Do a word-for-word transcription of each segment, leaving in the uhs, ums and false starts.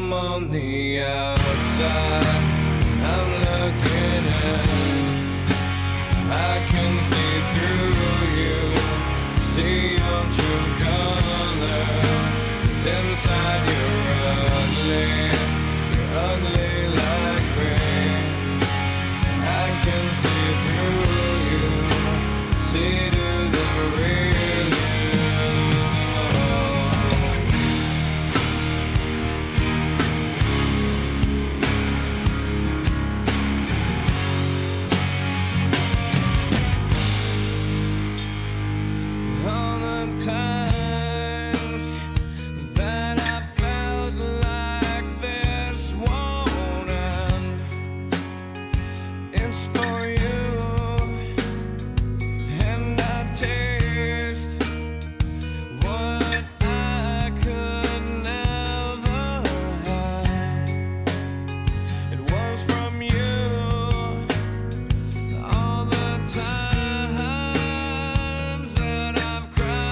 I'm on the outside, I'm looking in. I can see through you, see your true colors. 'Cause inside you're ugly, you're ugly like me. I can see through you, see to the real you. All the times that I felt like this won't end, it's for you, and I taste what I could never have. It was from you all the times that I've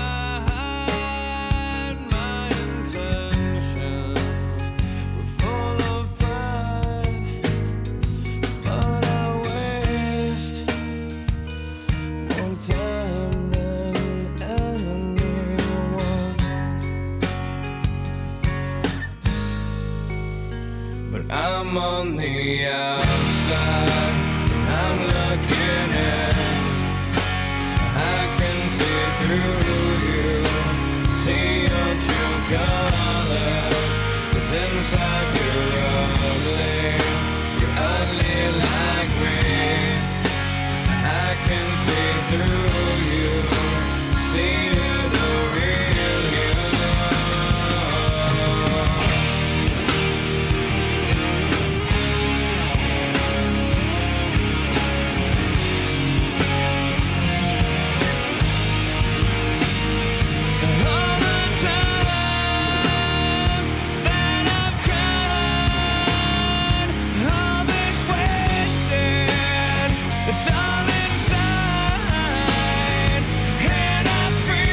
cried. My intentions were full of pride, but I waste more time than anyone. But I'm on the outside, I'm looking in. I can see through you, see your true colors. 'Cause inside you're ugly, you're ugly like me. I can see through you, see to the real you. All the times that I've cried, all this wasted, it's all inside, and I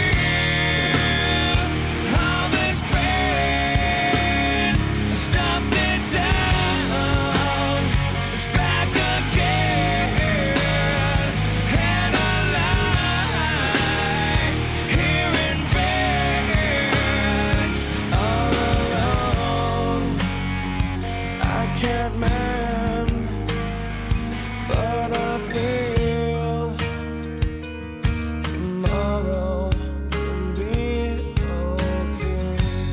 feel all this pain. I stuffed it down, it's back again, and I lie here in bed all alone. I can't mend, but I feel tomorrow will be okay.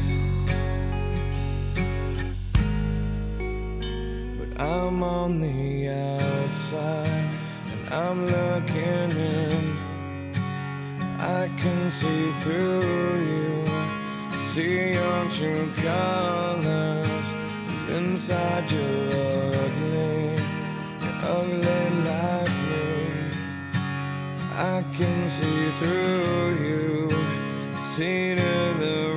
But I'm on the outside, and I'm looking in. I can see through you, see your true colors. Inside you're ugly, you're ugly like me. I can see through you, see to the